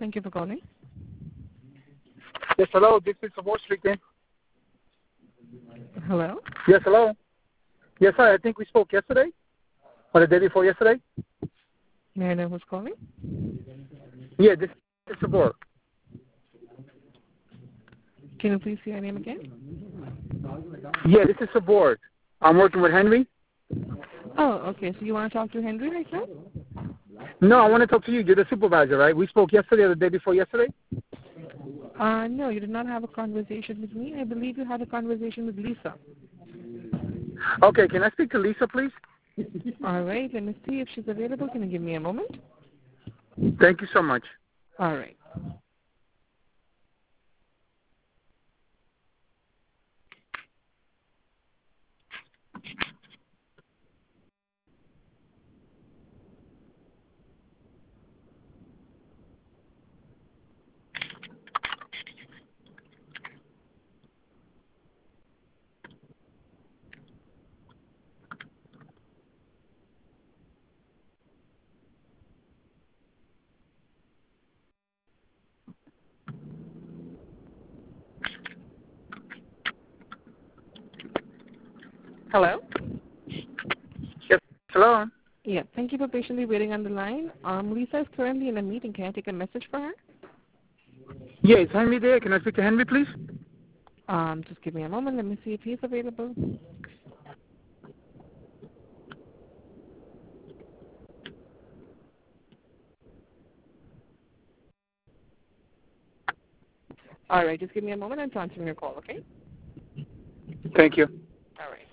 Thank you for calling. Yes, hello. This is Sabor speaking. Hello? Yes, hello. Yes, hi. I think we spoke yesterday or the day before yesterday. May I know who's calling? Yeah, this is Sabor. Can you please say your name again? Yeah, this is Sabor. I'm working with Henry. Oh, okay. So you want to talk to Henry right now? No, I want to talk to you. You're the supervisor, right? We spoke yesterday or the day before yesterday? No, you did not have a conversation with me. I believe you had a conversation with Lisa. Okay, can I speak to Lisa, please? All right. Let me see if she's available. Can you give me a moment? Thank you so much. All right. Hello? Yes, hello. Yeah. Thank you for patiently waiting on the line. Lisa is currently in a meeting. Can I take a message for her? Yeah, is Henry there? Can I speak to Henry, please? Just give me a moment. Let me see if he's available. All right. Just give me a moment. I'm transferring your call, okay? Thank you. All right.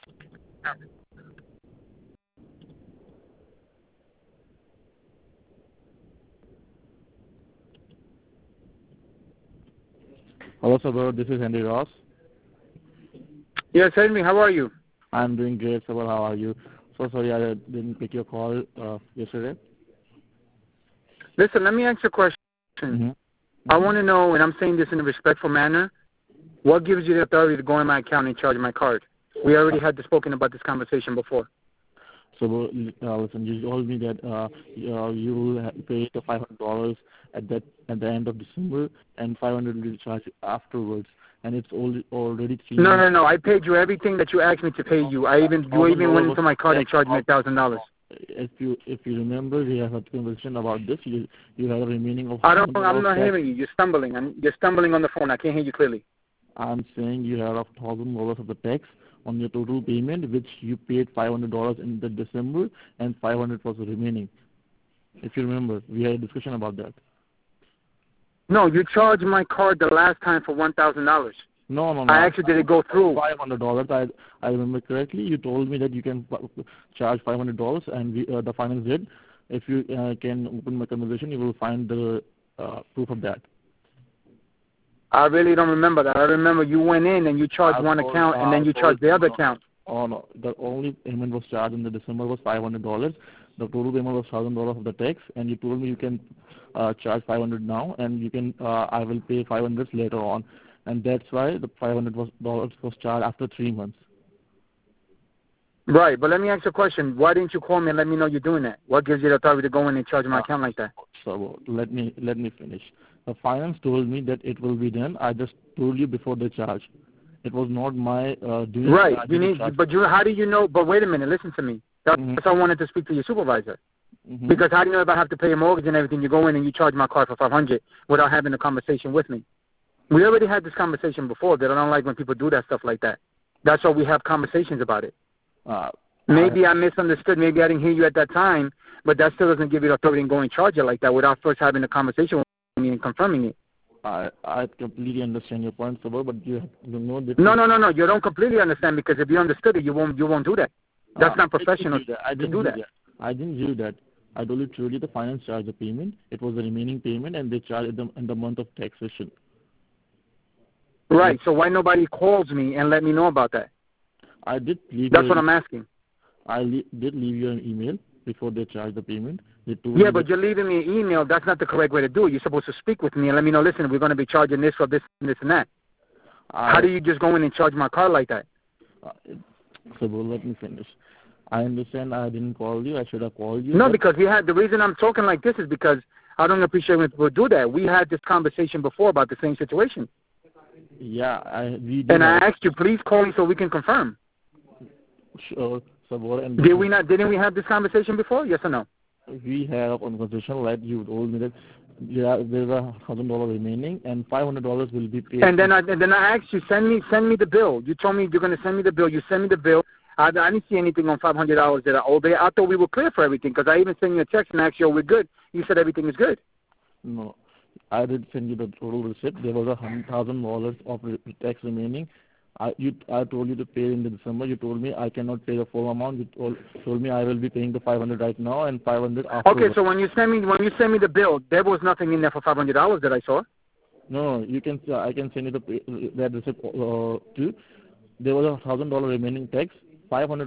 Hello, Sabir. This is Henry Ross. Yes, Henry, how are you? I'm doing great, Sabir. How are you? So sorry I didn't pick your call yesterday. Listen, let me ask you a question. I want to know, and I'm saying this in a respectful manner, what gives you the authority to go in my account and charge my card? We already had spoken about this conversation before. So listen, you told me that you will pay the $500 at the end of December, and $500 will be charged afterwards, and it's already 3 months. No. I paid you everything that you asked me to pay you. You even went into my card and charged me $1,000. If you remember, we have a conversation about this. You have a remaining of. I'm not hearing you. You're stumbling. You're stumbling on the phone. I can't hear you clearly. I'm saying you have $1,000 of the tax on your total payment, which you paid $500 in the December, and $500 was remaining. If you remember, we had a discussion about that. No, you charged my card the last time for $1,000. No. I actually did it go through. $500. I remember correctly. You told me that you can charge $500, and the finance did. If you can open my conversation, you will find the proof of that. I really don't remember that. I remember you went in and you charged one account and then you charged the other account. Oh, no. The only payment was charged in the December was $500. The total payment was $1,000 of the tax, and you told me you can charge $500 now, and you can I will pay $500 later on. And that's why the $500 was charged after 3 months. Right, but let me ask you a question. Why didn't you call me and let me know you're doing that? What gives you the authority to go in and charge my account like that? So let me finish. The finance told me that it will be done. I just told you before the charge. It was not my doing. Right. How do you know? But wait a minute. Listen to me. That's why I wanted to speak to your supervisor. Because how do you know if I have to pay a mortgage and everything? You go in and you charge my car for $500 without having a conversation with me. We already had this conversation before that I don't like when people do that stuff like that. That's why we have conversations about it. Maybe I misunderstood. Maybe I didn't hear you at that time, but that still doesn't give you the authority to go and charge it like that without first having a conversation with me and confirming it. I completely understand your point, Sabir, but you know that. No. You don't completely understand, because if you understood it, you won't do that. That's not professional I didn't do that. I didn't do that. I told you the finance charged the payment. It was the remaining payment, and they charged them in the month of taxation. Right. So why nobody calls me and let me know about that? I did leave. That's what I'm asking. I did leave you an email before they charged the payment. Yeah, but you're leaving me an email. That's not the correct way to do it. You're supposed to speak with me and let me know, listen, we're going to be charging this for this and this and that. How do you just go in and charge my car like that? So let me finish. I understand I didn't call you. I should have called you. No, because the reason I'm talking like this is because I don't appreciate when people do that. We had this conversation before about the same situation. Yeah, we did. And I asked you, please call me so we can confirm. Sure, Sabor. And Didn't we have this conversation before? Yes or no? we have a conversation, right? You told me that there's $1,000 remaining and $500 will be paid. And then I asked you, send me the bill. You told me you're going to send me the bill. You send me the bill. I didn't see anything on $500 that I owe. I thought we were clear for everything because I even sent you a text and asked you, we're good. You said everything is good. No, I did send you the total receipt. There was $100,000 of tax remaining. I told you to pay in the December. You told me I cannot pay the full amount. You told me I will be paying the $500 right now and $500 after. Okay, so when you send me the bill, there was nothing in there for $500 that I saw. No, you can. I can send you that receipt too. There was $1,000 remaining tax. $500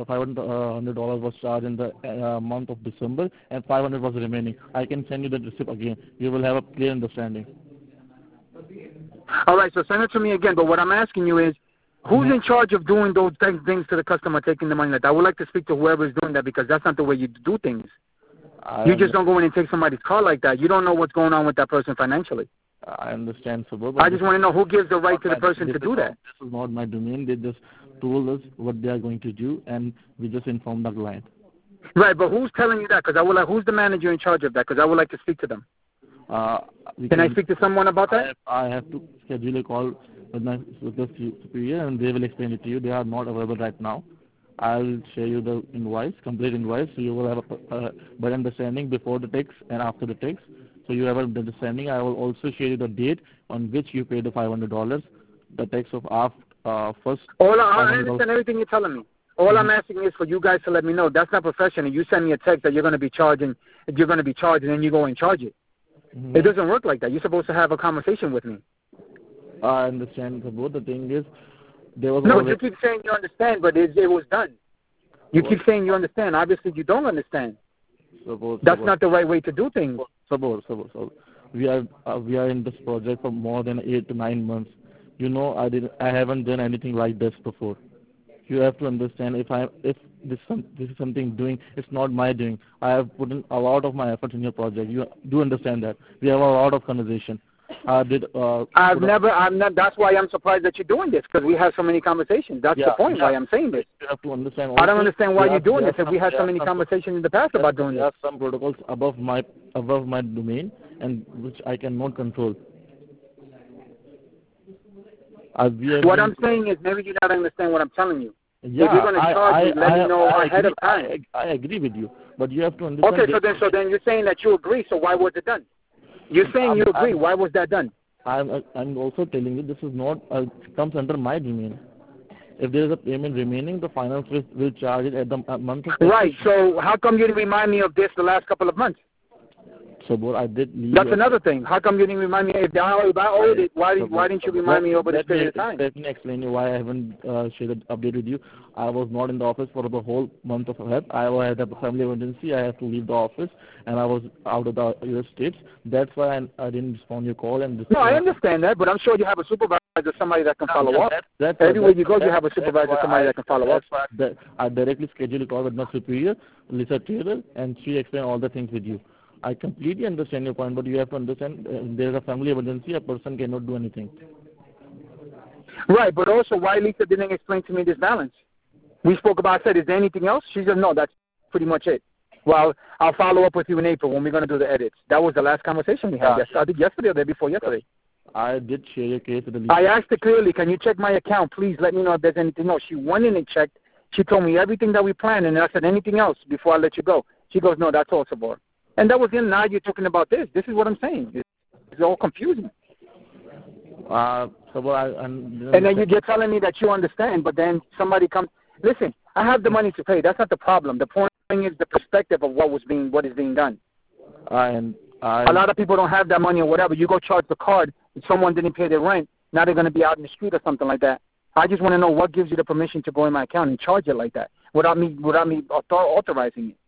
was charged in the month of December, and $500 was remaining. I can send you the receipt again. You will have a clear understanding. All right, so send it to me again. But what I'm asking you is, who's in charge of doing those things to the customer, taking the money like that? I would like to speak to whoever is doing that because that's not the way you do things. You just don't go in and take somebody's car like that. You don't know what's going on with that person financially. I understand, Sabor. I just want to know who gives the right to the person to do that. This is not my domain. They just told us what they are going to do, and we just informed the client. Right, but who's telling you that? Because who's the manager in charge of that? Because I would like to speak to them. Can I speak to someone about that? I have to schedule a call with the superior, and they will explain it to you. They are not available right now. I'll share you the invoice, complete invoice, so you will have a better understanding before the tax and after the tax. So you have an understanding. I will also share you the date on which you pay the $500, the tax of first. I understand everything you're telling me. All I'm asking is for you guys to let me know. That's not professional. You send me a text that you're going to be charging, and then you go and charge it. It doesn't work like that. You're supposed to have a conversation with me. I understand, Sabor. The thing is, there was you keep saying you understand, but it was done. You keep saying you understand. Obviously, you don't understand. That's not the right way to do things. Sabor. We are in this project for more than 8 to 9 months. You know, I haven't done anything like this before. You have to understand, if this is something doing, it's not my doing. I have put in a lot of my effort in your project. You do understand that. We have a lot of conversation. That's why I'm surprised that you're doing this, because we have so many conversations. That's the point why I'm saying this. You have to understand also, I don't understand why you're doing this if we had so many conversations in the past about doing this. There are some protocols above my domain, and which I cannot control. What I'm saying is, maybe you don't understand what I'm telling you. Yeah, if you're going to charge me, let me know ahead of time. I agree with you, but you have to understand. Okay, so then you're saying that you agree, so why was it done? You're saying you agree. Why was that done? I'm also telling you this is not comes under my domain. If there is a payment remaining, the finance will charge it at the month of. Right. So how come you didn't remind me of this the last couple of months? Sabor, I did leave. That's another thing. How come you didn't remind me? If I owed it, why didn't you remind me over this period of time? Let me explain you why I haven't shared the update with you. I was not in the office for the whole month of Feb. I had a family emergency. I had to leave the office, and I was out of the US states. That's why I didn't respond to your call. No, I understand that, but I'm sure you have a supervisor, somebody that can follow up. Everywhere you go, you have a supervisor, somebody that can follow up. I directly scheduled a call with my superior, Lisa Taylor, and she explained all the things with you. I completely understand your point, but you have to understand there is a family emergency. A person cannot do anything. Right, but also why Lisa didn't explain to me this balance? We spoke about, I said, is there anything else? She said, no, that's pretty much it. Well, I'll follow up with you in April when we're going to do the edits. That was the last conversation we had. I think yesterday or the day before yesterday. I did share your case with the Lisa. I asked her clearly, can you check my account? Please let me know if there's anything else. She went in and checked. She told me everything that we planned, and I said, anything else before I let you go? She goes, no, that's all, Sabor. And that was in. Now you're talking about this. This is what I'm saying. It's all confusing. And then you're telling me that you understand, but then somebody comes. Listen, I have the money to pay. That's not the problem. The point is the perspective of what is being done. A lot of people don't have that money or whatever. You go charge the card, and someone didn't pay their rent. Now they're going to be out in the street or something like that. I just want to know what gives you the permission to go in my account and charge it like that without me authorizing it.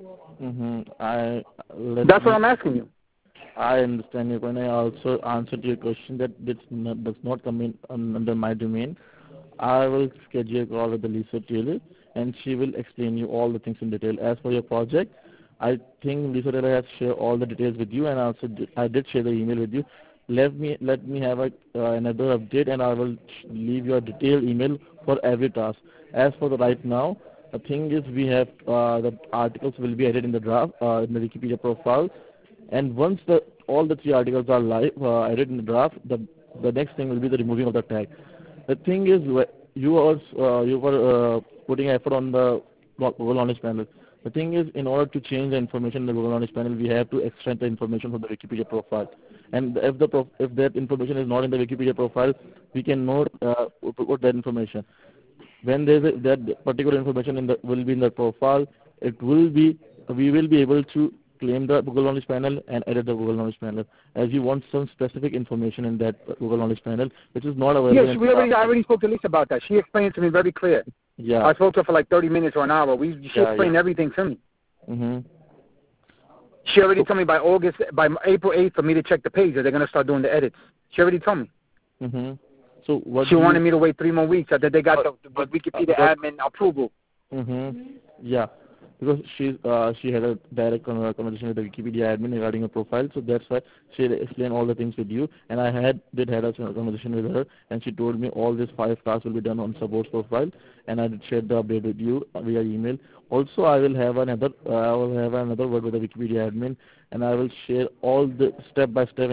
That's what I'm asking you. I understand you. When I also answered your question that this does not come in under my domain, I will schedule a call with the Lisa Taylor, and she will explain you all the things in detail. As for your project, I think Lisa Taylor has shared all the details with you, and I did share the email with you. Let me have another update, and I will leave you a detailed email for every task. As for the right now, the thing is we have the articles will be added in the draft in the Wikipedia profile, and once all the 3 articles are live added in the draft, the next thing will be the removing of the tag. The thing is you were putting effort on the Google Knowledge Panel. The thing is, in order to change the information in the Google Knowledge Panel, we have to extract the information from the Wikipedia profile. And if that information is not in the Wikipedia profile, we cannot put that information. When that particular information will be in the profile, we will be able to claim the Google Knowledge Panel and edit the Google Knowledge Panel, as you want some specific information in that Google Knowledge Panel, which is not available. Yes, I already spoke to Lisa about that. She explained to me very clear. Yeah. I spoke to her for like 30 minutes or an hour. She explained everything to me. Mm-hmm. She already told me by April 8th for me to check the page that they're going to start doing the edits. She already told me. Mm-hmm. So she wanted me to wait 3 more weeks after they got the Wikipedia admin approval. Mm-hmm. Yeah, because she had a direct conversation with the Wikipedia admin regarding her profile, so that's why she explained all the things with you. And I had a conversation with her, and she told me all these 5 tasks will be done on support's profile, and I did share the update with you via email. Also, I will have another word with the Wikipedia admin, and I will share all the step-by-step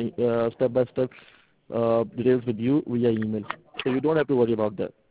details with you via email. So you don't have to worry about that.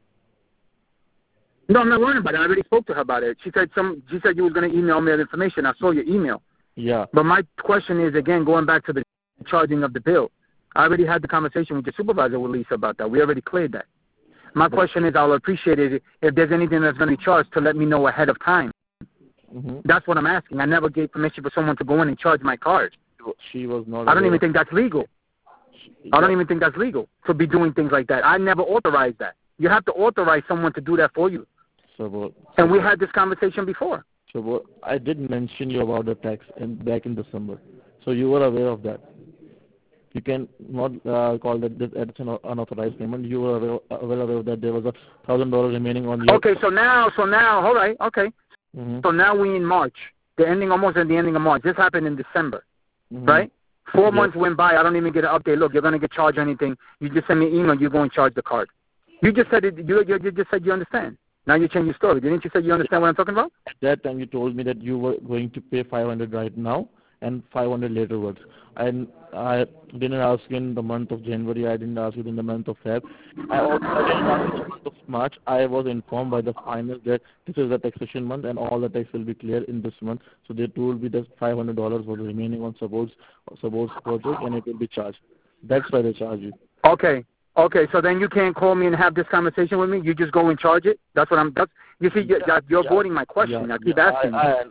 No, I'm not worrying about it. I already spoke to her about it. She said you was going to email me that information. I saw your email. Yeah. But my question is, again, going back to the charging of the bill. I already had the conversation with your supervisor, with Lisa, about that. We already cleared that. My question is, I'll appreciate it if there's anything that's going to be charged to let me know ahead of time. Mm-hmm. That's what I'm asking. I never gave permission for someone to go in and charge my card. She was not. I don't even think that's legal. I don't even think that's legal to be doing things like that. I never authorized that. You have to authorize someone to do that for you. And we had this conversation before. So I did mention you about the tax back in December. So you were aware of that. You can not call that it's an unauthorized payment. You were well aware that there was $1,000 remaining on your... Okay, so now, all right, okay. Mm-hmm. So now we in March. Almost at the ending of March. This happened in December, right? 4 months went by. I don't even get an update. Look, you're going to get charged anything. You just send me an email. You go and charge the card. You just said it. You just said you understand. Now you change your story. Didn't you say you understand what I'm talking about? At that time, you told me that you were going to pay $500 right now and $500 laterwards. And I didn't ask you in the month of January. I didn't ask you in the month of Feb. I didn't ask you in the month of March. I was informed by the finance that this is the taxation month and all the tax will be clear in this month. So they told me that $500 was remaining on support's project and it will be charged. That's why they charge you. Okay, so then you can't call me and have this conversation with me. You just go and charge it. You see, you're avoiding my question. I keep asking.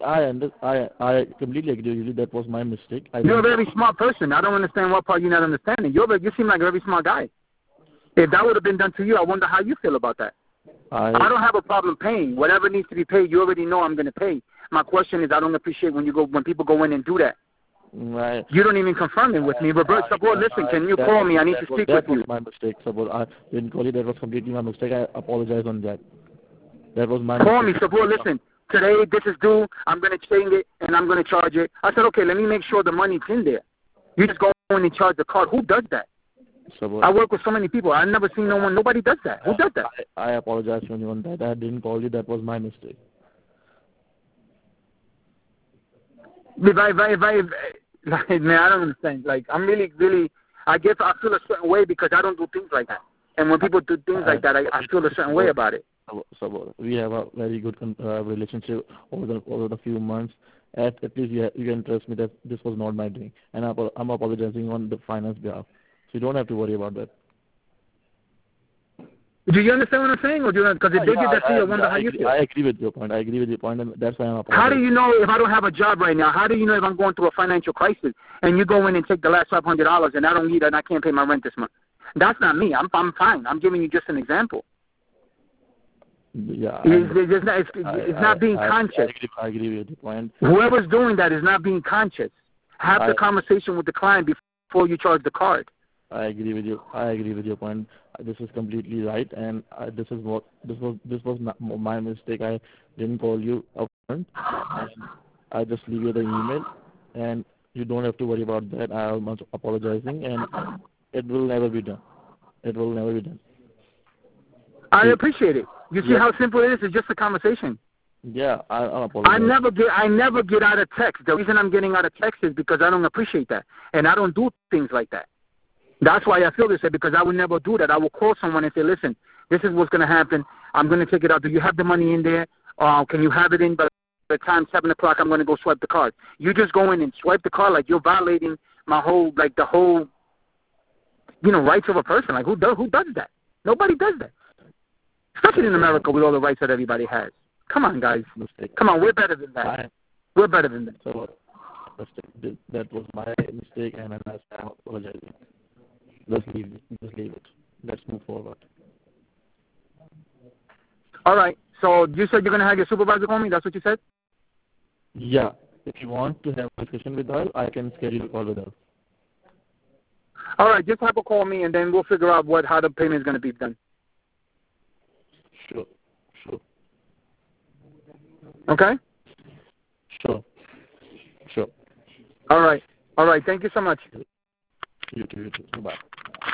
I completely agree with you. That was my mistake. You're a very smart person. I don't understand what part you're not understanding. You seem like a very smart guy. If that would have been done to you, I wonder how you feel about that. I don't have a problem paying. Whatever needs to be paid, you already know I'm going to pay. My question is, I don't appreciate when people go in and do that. Right. You don't even confirm it with me. Support, listen, can you call me? I need to speak with you. That was my mistake, Support. I didn't call you. That was completely my mistake. I apologize on that. That was my Call mistake. me, Support, listen. Today, this is due. I'm going to change it, and I'm going to charge it. I said, okay, let me make sure the money's in there. You just go in and charge the card. Who does that? Support. I work with so many people. I've never seen nobody does that. Who does that? I apologize to you on that. I didn't call you. That was my mistake. Man, I don't understand. Like, I'm really, I guess I feel a certain way because I don't do things like that. And when people do things like that, I feel a certain way about it. So we have a very good relationship over the few months. At least you can trust me that this was not my doing. And I'm apologizing on the finance behalf. So you don't have to worry about that. Do you understand what I'm saying? Or do you? Because if they did that to you, I wonder how you feel. I agree with your point. And that's why I'm apologizing. How do you know if I don't have a job right now? How do you know if I'm going through a financial crisis and you go in and take the last $500 and I don't need it and I can't pay my rent this month? That's not me. I'm fine. I'm giving you just an example. Yeah. It's not being conscious. I agree with your point. Whoever's doing that is not being conscious. Have the conversation with the client before you charge the card. I agree with you. I agree with your point. This is completely right, and this was not my mistake. I didn't call you up front. I just leave you the email, and you don't have to worry about that. I am much apologizing, and it will never be done. It will never be done. I appreciate it. You see how simple it is? It's just a conversation. Yeah, I apologize. I never get out of text. The reason I'm getting out of text is because I don't appreciate that, and I don't do things like that. That's why I feel this way, because I would never do that. I will call someone and say, listen, this is what's going to happen. I'm going to take it out. Do you have the money in there? Can you have it in by the time 7 o'clock? I'm going to go swipe the card. You just go in and swipe the card like you're violating my whole, like the whole, rights of a person. Like who does that? Nobody does that. Especially in America with all the rights that everybody has. Come on, guys. Come on, we're better than that. We're better than that. So, that was my mistake, and I'm apologizing. Just leave it. Let's move forward. All right. So you said you're going to have your supervisor call me? That's what you said? Yeah. If you want to have a discussion with her, I can schedule a call with her. All right. Just have her call me, and then we'll figure out how the payment is going to be done. Sure. Okay? Sure. All right. Thank you so much. You too. Bye.